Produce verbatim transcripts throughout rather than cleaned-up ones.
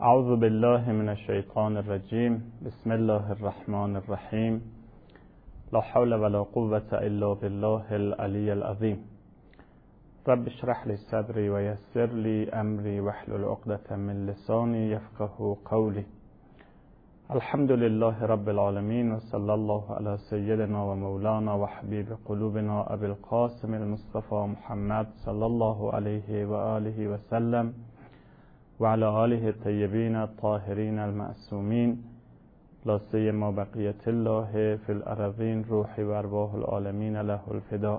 اعوذ بالله من الشیطان الرجیم. بسم الله الرحمن الرحیم. لا حول ولا قوة الا بالله العلی العظیم. رب اشرح لی صدری و یسر لی امری واحلل عقدة من لسانی یفقهوا قولی. الحمد لله رب العالمین و صلی الله علی سیدنا و مولانا و حبیب قلوبنا ابی القاسم المصطفى محمد صلی الله علیه و آله و سلم و علی آله الطیبین الطاهرین المعصومین لا سیما بقیة الله فی الارضین روحی و ارواح العالمین له الفداء.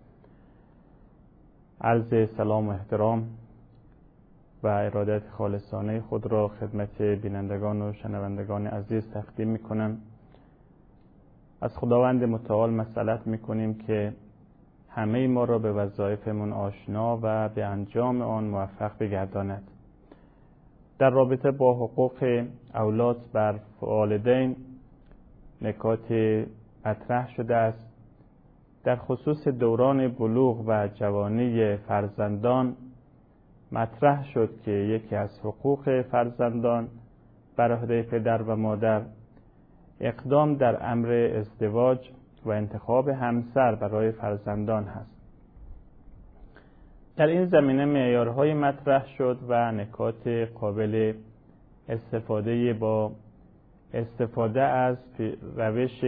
عرض سلام و احترام و ارادت خالصانه خود را خدمت بینندگان و شنوندگان عزیز تقدیم می کنم. از خداوند متعال مسئلت می کنیم که همه ما را به وظایفمون آشنا و به انجام آن موفق بگرداند. در رابطه با حقوق اولاد بر والدین نکات مطرح شده است. در خصوص دوران بلوغ و جوانی فرزندان مطرح شد که یکی از حقوق فرزندان بر عهده پدر و مادر اقدام در امر ازدواج و انتخاب همسر برای فرزندان هست. در این زمینه معیارهای مطرح شد و نکات قابل استفاده با استفاده از روش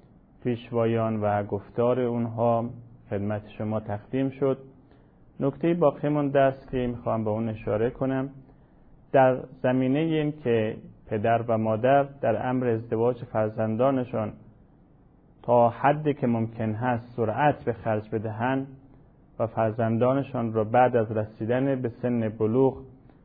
پیشوایان و گفتار اونها خدمت شما تقدیم شد. نکته باقی مونده است که میخوام به اون اشاره کنم. در زمینه این که پدر و مادر در امر ازدواج فرزندانشان تا حدی که ممکن هست سرعت به خرج بدهند و فرزندانشان را بعد از رسیدن به سن بلوغ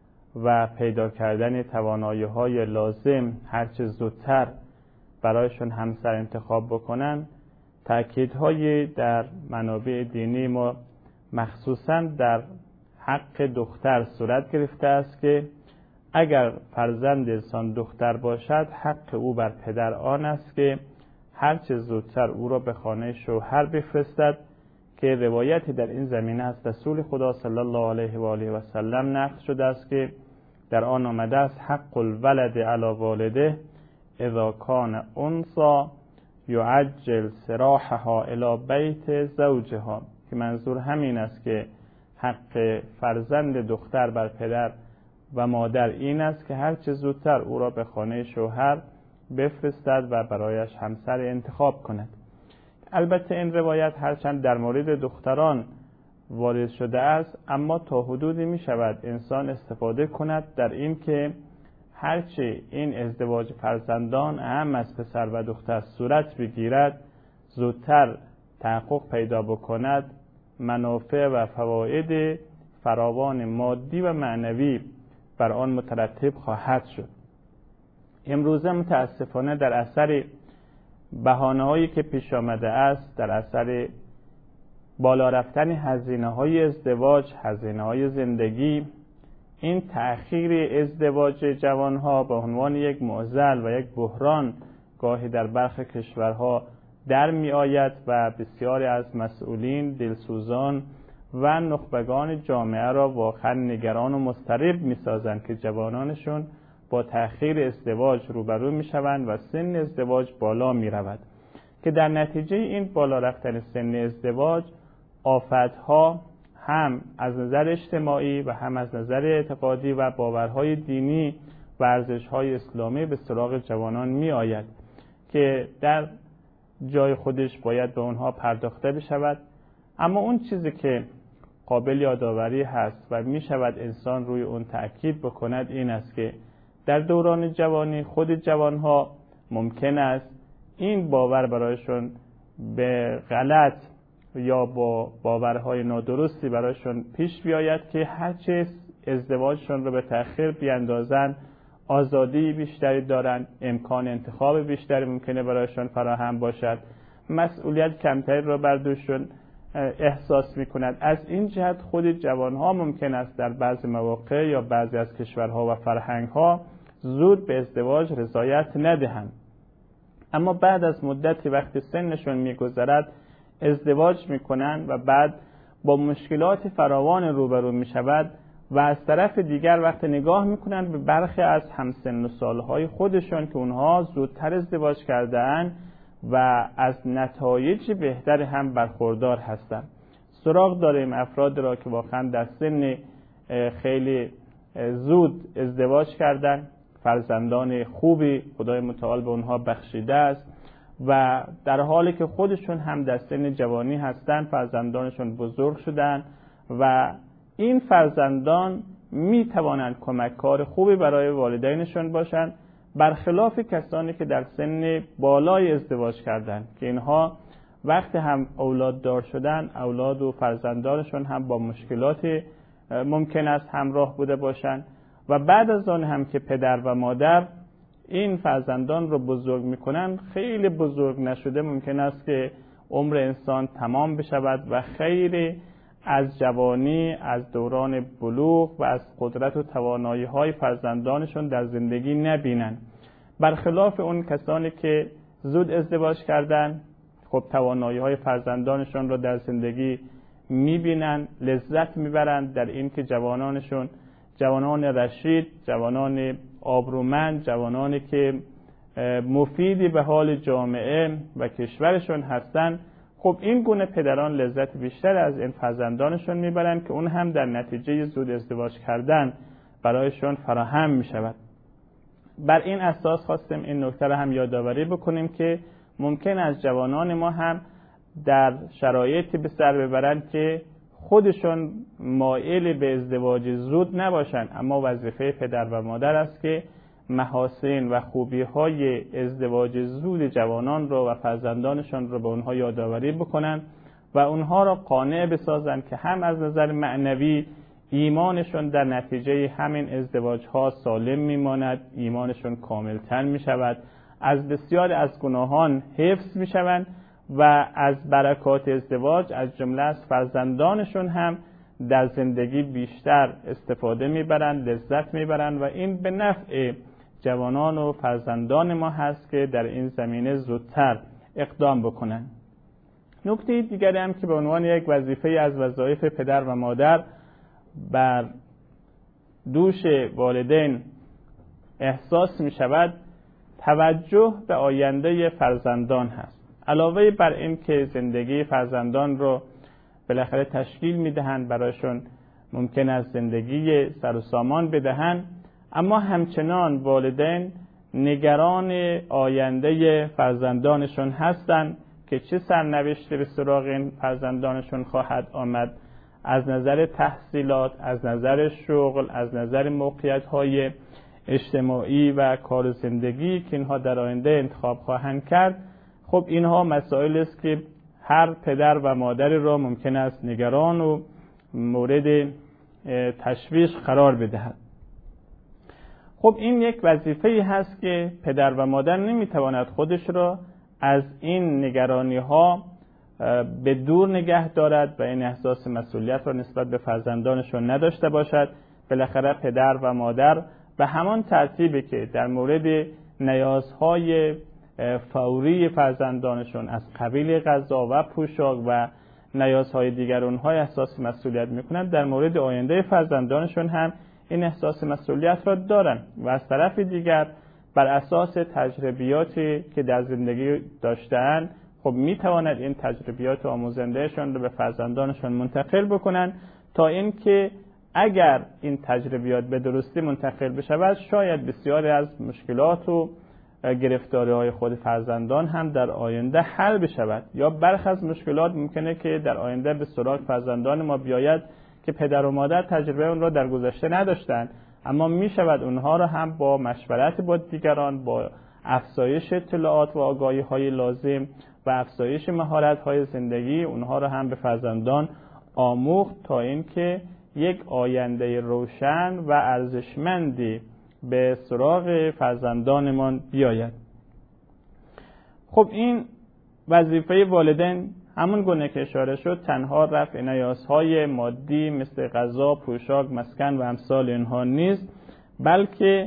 و پیدا کردن توانایی‌های لازم هرچه زودتر برایشان همسر انتخاب بکنن، تأکیدهای در منابع دینی ما مخصوصاً در حق دختر صورت گرفته است که اگر فرزند انسان دختر باشد حق او بر پدر آن است که هرچه زودتر او را به خانه شوهر بفرستد، که روایتی در این زمینه از رسول خدا صلی الله علیه و آله و سلم نقل شده است که در آن آمده است حق الولد علی والده اذا کان انثی یعجل سراحها الی بیت زوجها، که منظور همین است که حق فرزند دختر بر پدر و مادر این است که هر چه زودتر او را به خانه شوهر بفرستد و برایش همسر انتخاب کند. البته این روایت هرچند در مورد دختران وارد شده است، اما تا حدودی می شود انسان استفاده کند در این که هرچه این ازدواج فرزندان اهم از پسر و دختر صورت بگیرد زودتر تحقق پیدا بکند، منافع و فواید فراوان مادی و معنوی بر آن مترتب خواهد شد. امروزه متاسفانه در اثر بهانه‌هایی که پیش آمده است، در اثر بالا رفتن هزینه‌های ازدواج، هزینه‌های زندگی، این تأخیر ازدواج جوانها به عنوان یک معضل و یک بحران گاهی در برخی کشورها در می آید و بسیاری از مسئولین، دلسوزان و نخبگان جامعه را واقعا نگران و مضطرب می سازند که جوانانشون با تأخیر ازدواج روبرو می شوند و سن ازدواج بالا می رود، که در نتیجه این بالا رفتن سن ازدواج آفتها هم از نظر اجتماعی و هم از نظر اعتقادی و باورهای دینی و ارزش‌های اسلامی به سراغ جوانان می آید که در جای خودش باید به اونها پرداخته بشود. اما اون چیزی که قابل یادآوری هست و می شود انسان روی اون تأکید بکند این است که در دوران جوانی خود جوانها ممکن است این باور برایشون به غلط یا با باورهای نادرستی برایشون پیش بیاید که هرچه ازدواجشون رو به تأخیر بیاندازن آزادی بیشتری دارن، امکان انتخاب بیشتری ممکنه برایشون فراهم باشد، مسئولیت کمتری رو بر دوششون احساس میکنند. از این جهت خود جوانها ممکن است در بعضی مواقع یا بعضی از کشورها و فرهنگها زود به ازدواج رضایت ندهند، اما بعد از مدتی وقتی سنشون میگذرد ازدواج میکنن و بعد با مشکلات فراوان روبرو میشود و از طرف دیگر وقت نگاه میکنن به برخی از همسن و سالهای خودشون که اونها زودتر ازدواج کردن و از نتایج بهتر هم برخوردار هستن. سراغ داریم افراد را که واقعا در سن خیلی زود ازدواج کردن، فرزندان خوبی خدای متعال به اونها بخشیده است و در حالی که خودشون هم در سن جوانی هستن فرزندانشون بزرگ شدن و این فرزندان می توانند کمککار خوبی برای والدینشون باشند، برخلاف کسانی که در سن بالای ازدواج کردند که اینها وقت هم اولاد دار شدن اولاد و فرزندانشون هم با مشکلات ممکن است همراه بوده باشند و بعد از آن هم که پدر و مادر این فرزندان رو بزرگ میکنن خیلی بزرگ نشده ممکن است که عمر انسان تمام بشود و خیلی از جوانی، از دوران بلوغ و از قدرت و توانایی های فرزندانشون در زندگی نبینن. برخلاف اون کسانی که زود ازدواج کردن خب توانایی های فرزندانشون رو در زندگی میبینن، لذت میبرند در این که جوانانشون جوانان رشید، جوانان آبرومند، جوانانی که مفیدی به حال جامعه و کشورشون هستن. خب این گونه پدران لذت بیشتر از این فرزندانشون میبرند که اون هم در نتیجه زود ازدواج کردن برایشون فراهم میشود. بر این اساس خواستیم این نکته رو هم یادآوری بکنیم که ممکن از جوانان ما هم در شرایطی به سر ببرند که خودشون مایل به ازدواج زود نباشند، اما وظیفه پدر و مادر است که محاسن و خوبی های ازدواج زود جوانان رو و فرزندانشان رو به اونها یادآوری بکنن و اونها را قانع بسازن که هم از نظر معنوی ایمانشون در نتیجه همین ازدواج ها سالم میماند، ایمانشون کاملتر می شود، از بسیار از گناهان حفظ می شوند و از برکات ازدواج از جمله از فرزندانشون هم در زندگی بیشتر استفاده میبرند، لذت میبرند و این به نفع جوانان و فرزندان ما هست که در این زمینه زودتر اقدام بکنند. نکته دیگری هم که به عنوان یک وظیفه از وظایف پدر و مادر بر دوش والدین احساس می شود توجه به آینده فرزندان هست. علاوه بر این که زندگی فرزندان رو بالاخره تشکیل میدهند، برایشون ممکن است زندگی سر و سامان بدهند، اما همچنان والدین نگران آینده فرزندانشون هستند که چه سرنوشتی به سراغ این فرزندانشون خواهد آمد از نظر تحصیلات، از نظر شغل، از نظر موقعیت‌های اجتماعی و کار و زندگی که اینها در آینده انتخاب خواهند کرد. خب اینها مسائل است که هر پدر و مادری را ممکن است نگران و مورد تشویش قرار بدهد. خب این یک وظیفه‌ای هست که پدر و مادر نمیتواند خودش را از این نگرانی ها به دور نگه دارد و این احساس مسئولیت را نسبت به فرزندانشون نداشته باشد. بالاخره پدر و مادر به همان ترتیبی که در مورد نیازهای فوری فرزندانشون از قبیل غذا و پوشاک و نیازهای دیگر اونها احساس مسئولیت میکنند، در مورد آینده فرزندانشون هم این احساس مسئولیت را دارن و از طرف دیگر بر اساس تجربیاتی که در زندگی داشتن خب میتواند این تجربیات آموزندهشون رو به فرزندانشون منتقل بکنن تا اینکه اگر این تجربیات به درستی منتقل بشود شاید بسیاری از مشکلات و گرفتاری های خود فرزندان هم در آینده حل بشود، یا برخی از مشکلات ممکنه که در آینده به سراغ فرزندان ما بیاید که پدر و مادر تجربه اون را در گذشته نداشتند، اما می شود اونها را هم با مشورت با دیگران، با افزایش اطلاعات و آگاهی های لازم و افزایش مهارت های زندگی اونها را هم به فرزندان آموخت تا اینکه یک آینده روشن و ارزشمندی به سراغ فرزندانمان بیاید. خب این وظیفه والدین همون گونه که اشاره شد تنها رفع نیازهای مادی مثل غذا، پوشاک، مسکن و امثال اینها نیست، بلکه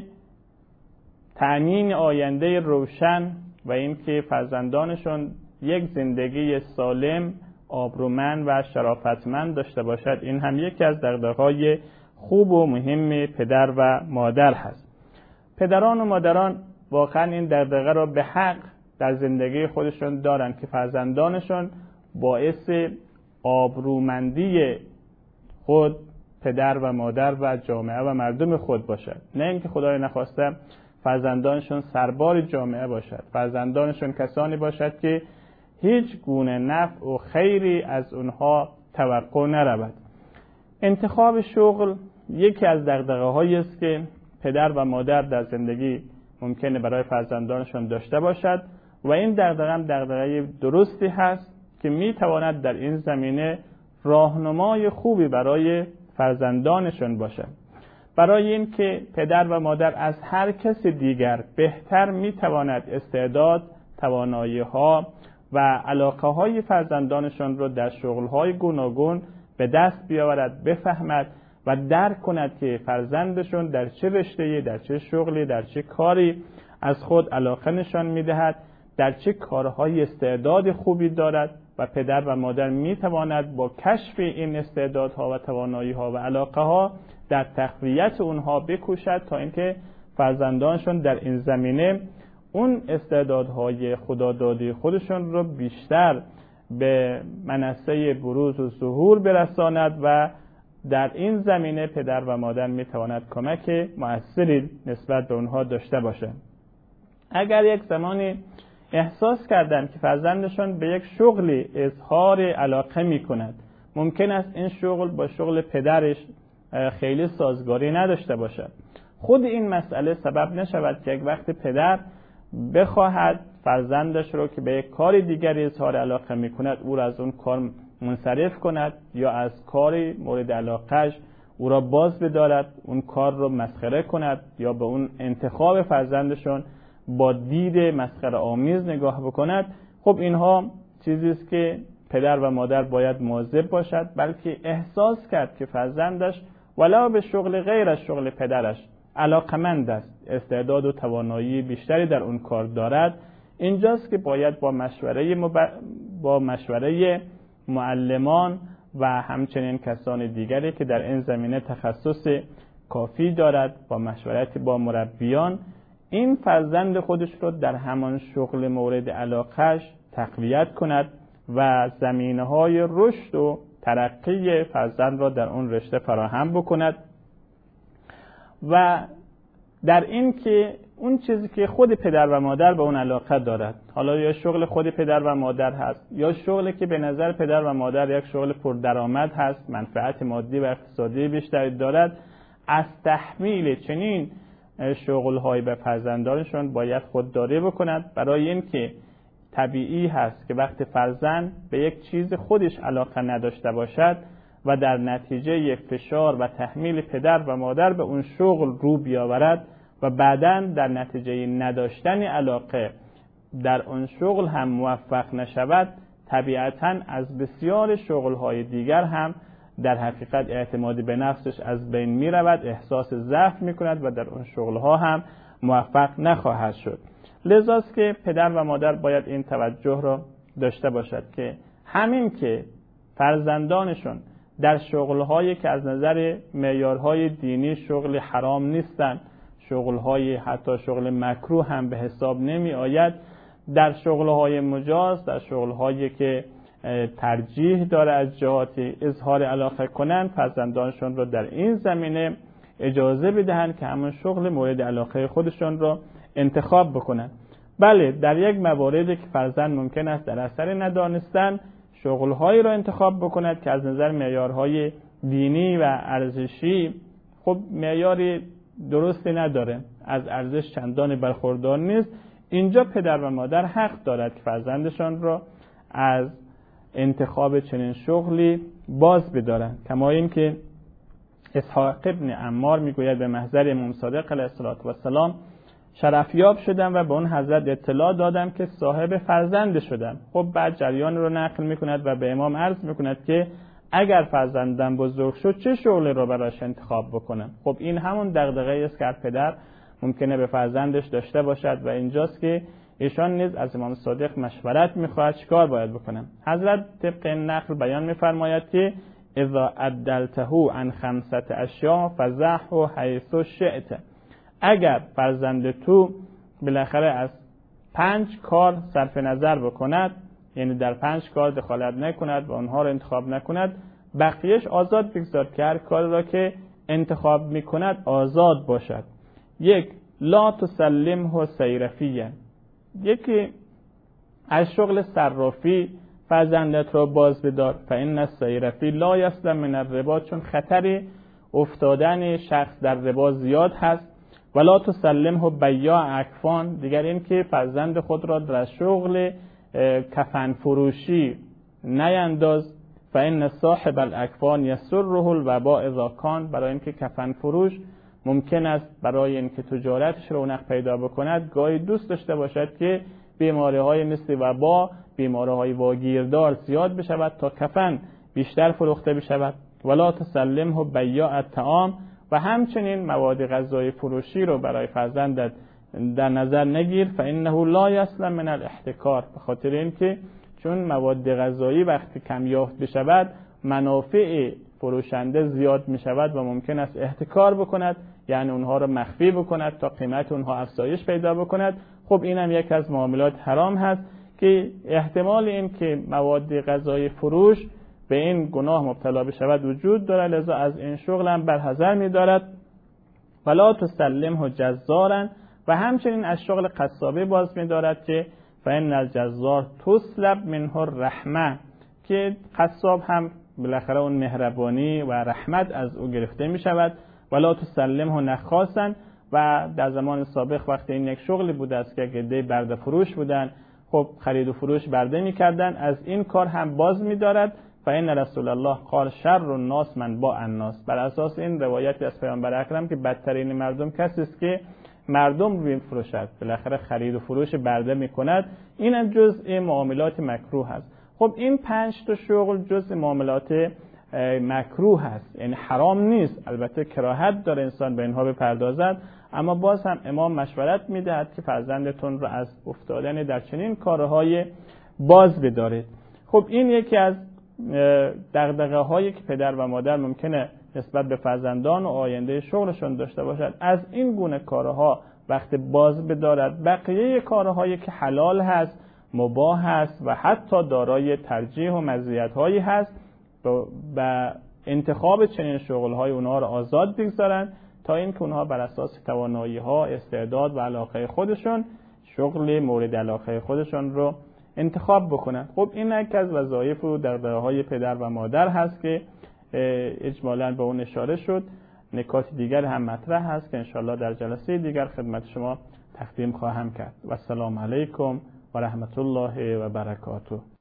تأمین آینده روشن و اینکه فرزندانشون یک زندگی سالم، آبرومند و شرافتمند داشته باشد. این هم یکی از دغدغه‌های خوب و مهم پدر و مادر هست. پدران و مادران واقعا این دغدغه را به حق در زندگی خودشون دارن که فرزندانشون باعث آبرومندی خود، پدر و مادر و جامعه و مردم خود باشد، نه اینکه خدای نخواسته فرزندانشون سربار جامعه باشد، فرزندانشون کسانی باشد که هیچ گونه نفع و خیری از اونها توقع نرود. انتخاب شغل یکی از دغدغه‌هایی است که پدر و مادر در زندگی ممکنه برای فرزندانشون داشته باشد و این دغدغه هم دغدغه درستی هست که میتواند در این زمینه راهنمای خوبی برای فرزندانشون باشد. برای این که پدر و مادر از هر کس دیگر بهتر میتواند استعداد، توانایی‌ها و علاقه‌های فرزندانشون را در شغل‌های گوناگون به دست بیاورد، بفهمد و درک کند که فرزندشون در چه رشته‌ای، در چه شغلی، در چه کاری از خود علاقه نشان می‌دهد، در چه کارهای استعداد خوبی دارد و پدر و مادر می‌تواند با کشف این استعدادها و توانایی‌ها و علاقه‌ها در تقویت اونها بکوشد تا اینکه فرزندانشون در این زمینه اون استعدادهای خدادادی خودشون رو بیشتر به منصه بروز و ظهور برساند و در این زمینه پدر و مادر میتواند کمک مؤثری نسبت به اونها داشته باشه. اگر یک زمانی احساس کردن که فرزندشون به یک شغلی اظهار علاقه میکند، ممکن است این شغل با شغل پدرش خیلی سازگاری نداشته باشد، خود این مسئله سبب نشود که یک وقت پدر بخواهد فرزندش رو که به یک کار دیگری اظهار علاقه میکند او را از اون کار منصرف کند یا از کاری مورد علاقهش او را باز بدارد، اون کار رو مسخره کند یا به اون انتخاب فرزندشون با دید مسخره آمیز نگاه بکند. خب اینها چیزی است که پدر و مادر باید مواظب باشد، بلکه احساس کرد که فرزندش ولو به شغل غیر از شغل پدرش علاقمند است، استعداد و توانایی بیشتری در اون کار دارد، اینجاست که باید با مشوره مب... با مشوره معلمان و همچنین کسان دیگری که در این زمینه تخصص کافی دارد، با مشورت با مربیان این فرزند خودش رو در همان شغل مورد علاقهش تقویت کند و زمینه‌های رشد و ترقی فرزند را در اون رشته فراهم بکند و در این که اون چیزی که خود پدر و مادر به اون علاقه دارد، حالا یا شغل خود پدر و مادر هست یا شغلی که به نظر پدر و مادر یک شغل پردرآمد هست، منفعت مادی و اقتصادی بیشتری دارد، از تحمیل چنین شغل‌های به فرزندانشون باید خودداری بکند. برای این که طبیعی هست که وقت فرزند به یک چیز خودش علاقه نداشته باشد و در نتیجه یک فشار و تحمیل پدر و مادر به اون شغل رو بیاورد و بعداً در نتیجه نداشتن علاقه در اون شغل هم موفق نشود، طبیعتاً از بسیار شغل‌های دیگر هم در حقیقت اعتمادی به نفسش از بین می رود، احساس ضعف می کند و در اون شغل‌ها هم موفق نخواهد شد. لذاست که پدر و مادر باید این توجه را داشته باشد که همین که فرزندانشون در شغل‌هایی که از نظر معیارهای دینی شغل حرام نیستند، شغل‌های حتی شغل مکروه هم به حساب نمی آید، در شغل‌های مجاز، در شغل‌هایی که ترجیح داره از جهاتی اظهار علاقه کنند، فرزندانشون رو در این زمینه اجازه بدهند که همون شغل مورد علاقه خودشون رو انتخاب بکنند. بله، در یک مواردی که فرزند ممکن است در اثر ندانستن شغل‌هایی رو انتخاب بکند که از نظر معیارهای دینی و ارزشی خب معیاری درستی نداره، از ارزش چندان برخوردار نیست، اینجا پدر و مادر حق دارد که فرزندشان را از انتخاب چنین شغلی باز بدارند. کما این که اسحاق ابن عمار میگوید به محضر امام صادق علیه السلام شرفیاب شدم و به اون حضرت اطلاع دادم که صاحب فرزند شدم. خب بعد جریان رو نقل میکند و به امام عرض میکند که اگر فرزندم بزرگ شد چه شغلی رو براش انتخاب بکنم. خب این همون دغدغه‌ای است که پدر ممکنه به فرزندش داشته باشد و اینجاست که ایشان نیز از امام صادق مشورت میخواهد چیکار باید بکنم. حضرت طبق نقل بیان میفرماید که اذا عدلته عن خمسة اشیاء فزحه حیث شئت. اگر فرزند تو بالاخره از پنج کار صرف نظر بکند، یعنی در پنج کار دخالت نکند و اونها رو انتخاب نکند، بقیهش آزاد بگذار که هر کار را که انتخاب میکند آزاد باشد. یک، لا تسلمه صیرفیه، یکی از شغل صرافی فرزندت را باز بدار. فإن الصیرفی لا یسلم من الربا، چون خطر افتادن شخص در ربا زیاد هست. ولا تسلمه بیاع اکفان، دیگر این که فرزند خود را در شغل کفن فروشی نینداز. فإن صاحب الاکفان یسره الوباء اذا کان، برای اینکه کفن فروش ممکن است برای اینکه تجارتش رونق پیدا بکند گاهی دوست داشته باشد که بیماری های مثل وبا، بیماری های واگیردار زیاد بشود تا کفن بیشتر فروخته بشود. ولا تسلمه بیاع الطعام، و همچنین مواد غذایی فروشی رو برای فرزندت در نظر نگیر. فإنه لا یسلم من الاحتکار، به خاطر اینکه چون مواد غذایی وقتی کمیافت بشود منافع فروشنده زیاد می شود و ممکن است احتکار بکند، یعنی اونها رو مخفی بکند تا قیمت اونها افزایش پیدا بکند. خب این هم یک از معاملات حرام هست که احتمال این که مواد غذایی فروش به این گناه مبتلا بشود وجود دارد، لذا از این شغل هم برحذر می دارد. ولا تسلمه جزارا، و همچنین از شغل قصابی باز می دارد که فإن الجزار تسلب منه الرحمه، که قصاب هم بالاخره اون مهربانی و رحمت از او گرفته می شود. ولا تسلمه نخاسا، و در زمان سابق وقتی این یک شغلی بوده است که عده برده فروش بودن، خب خرید و فروش برده می کردن، از این کار هم باز می دارد. فإن رسول الله قال شر الناس من باع الناس، بر اساس این روایتی از پیامبر اکرم که بدترین مردم کسی است که مردم رو میفروشد، بالاخره خرید و فروش برده میکند. این هم جزء معاملات مکروه است. خب این پنج تا شغل جزء معاملات مکروه است، یعنی حرام نیست، البته کراهت داره انسان به اینها بپردازد، اما باز هم امام مشورت میدهد که فرزندتون رو از افتادن در چنین کارهای باز بدارید. خب این یکی از دغدغه هایی که پدر و مادر ممکنه نسبت به فرزندان و آینده شغلشون داشته باشد. از این گونه کارها وقتی باز بدارد، بقیه کارهایی که حلال هست، مباح هست و حتی دارای ترجیح و مزیت‌هایی هست، و انتخاب چنین شغل‌های اونها رو آزاد بگذارن تا اینکه اونها بر اساس توانایی‌ها، استعداد و علاقه خودشون شغل مورد علاقه خودشون رو انتخاب بکنن. خب این یک از وظایف و دغدغه‌های پدر و مادر هست که اجمالاً به اون اشاره شد. نکات دیگر هم مطرح هست که انشاءالله در جلسه دیگر خدمت شما تقدیم خواهم کرد. و السلام علیکم و رحمت الله و برکاته.